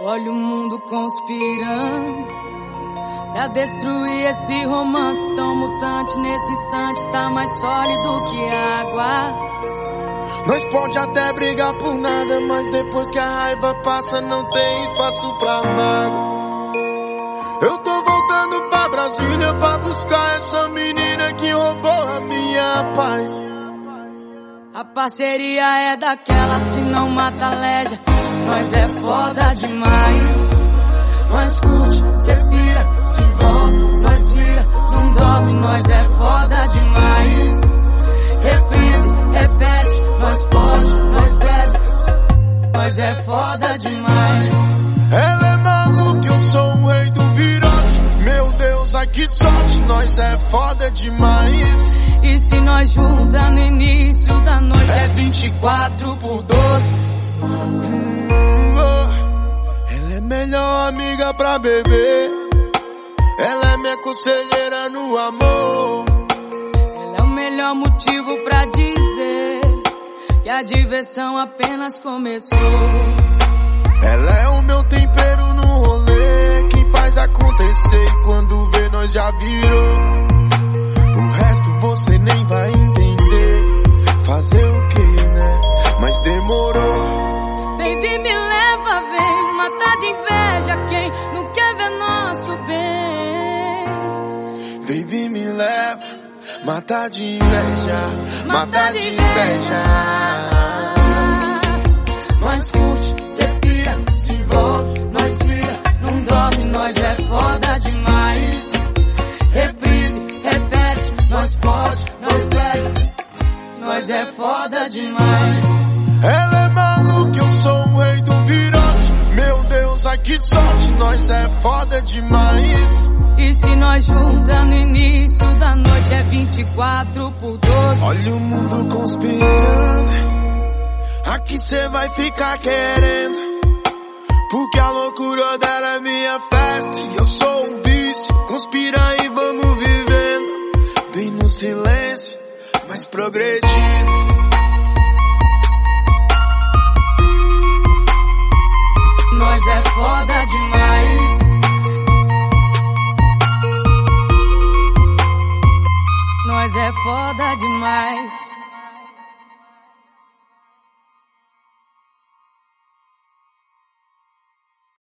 Olha o mundo conspirando pra destruir esse romance tão mutante. Nesse instante tá mais sólido que água. Nós pode até brigar por nada, mas depois que a raiva passa não tem espaço pra nada. Eu tô voltando pra Brasília pra buscar essa menina que roubou a minha paz. A parceria é daquela, se não mata leja. Nós é foda demais. Nós curte, cê pira, se envolve, nós vira, não dorme, nós é foda demais. Reprise, repete, nós pode, nós bebe, nós é foda demais. Ela é maluca, eu sou o rei do virote. Meu Deus, ai que sorte, nós é foda demais. E se nós junta no início da noite é 24 por 12. Ela é melhor amiga pra beber. Ela é minha conselheira no amor. Ela é o melhor motivo pra dizer que a diversão apenas começou. Ela é o meu tempero no rolê, quem faz acontecer e quando vê nós já virou. O resto você nem vai entender. Fazer o que, né? Mas demorou. Baby, me leva, vem matar de inveja quem não quer ver nosso bem. Baby, me leva, matar de inveja, matar de inveja. Nós curte, cê pira, se envolve, nós vira, não dorme, nós é foda demais. Reprise, repete, nós pode, nós bebe, nós é foda demais. Ela é maluca, eu sou o rei do virote. Meu Deus, ai que sorte, nós é foda demais. E se nós junta no início da noite é 24 por 12. Olha o mundo conspirando, aqui cê vai ficar querendo, porque a loucura dela é minha festa e eu sou um vício. Conspira e vamos vivendo, bem no silêncio, mas progredindo. Nós é foda demais. Nós é foda demais.